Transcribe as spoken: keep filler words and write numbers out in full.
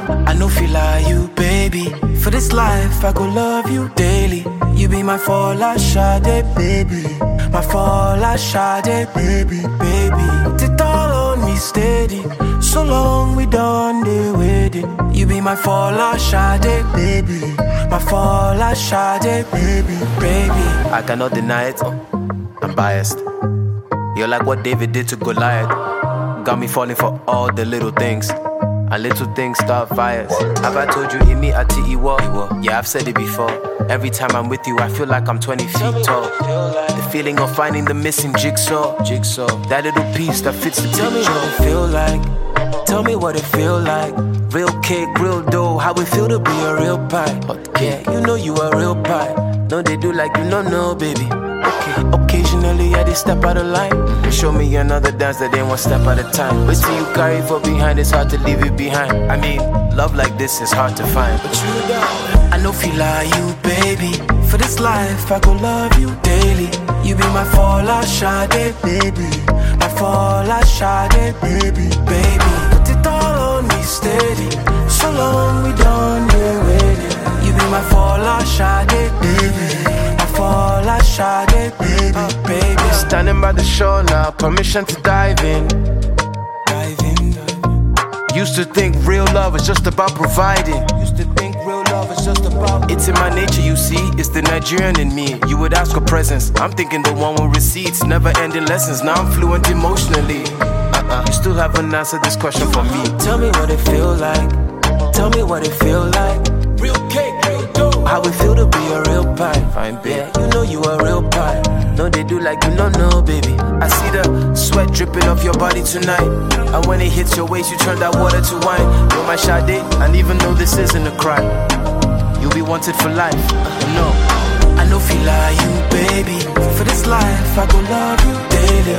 I know feel like you, baby. For this life, I go love you daily. You be my fall, I Sade, baby. My fall, I Sade, baby, baby. It all on me steady. So long we done the wedding. You be my fall, I Sade, baby. My fall, I Sade, baby, baby. I cannot deny it. I'm biased. You're like what David did to Goliath. Got me falling for all the little things. And little things start fires. Have I told you in me at T E W? Yeah, I've said it before. Every time I'm with you, I feel like I'm twenty feet tall. The feeling of finding the missing jigsaw. Jigsaw. That little piece that fits the picture. Tell me what it feel like. Tell me what it feel like. Real cake, real dough. How it feel to be a real pie. Yeah, you know you a real pie. No, they do like you don't know, baby. Okay. Occasionally I just step out of line. Mm-hmm. Show me another dance that ain't one step at a time. But see you carry for behind, it's hard to leave it behind. I mean, love like this is hard to find. But you don't. I know feel like you, baby. For this life, I go love you daily. You be my fall, I Sade, baby. My fall, I Sade, baby, baby. Put it all on me steady. So long we done the wedding. You be my fall, I Sade, baby. Fall, I Sade, baby, uh, baby. Standing by the shore now, permission to dive in. Dive in. Used to think real love is just about providing. Used to think real love is just about. It's in my nature, you see. It's the Nigerian in me. You would ask for presents. I'm thinking the one with receipts, never ending lessons. Now I'm fluent emotionally. Uh-uh. You still haven't answered this question for me. Tell me what it feel like. Tell me what it feel like. Real cake, real dough. How it feel to be a real pie. Fine, babe. Yeah, you know you a real pie. No, they do like you don't know, baby. I see the sweat dripping off your body tonight. And when it hits your waist, you turn that water to wine. You're my Sade, and even though this isn't a crime, you'll be wanted for life. uh, No, I know feel like you, baby. For this life, I go love you daily.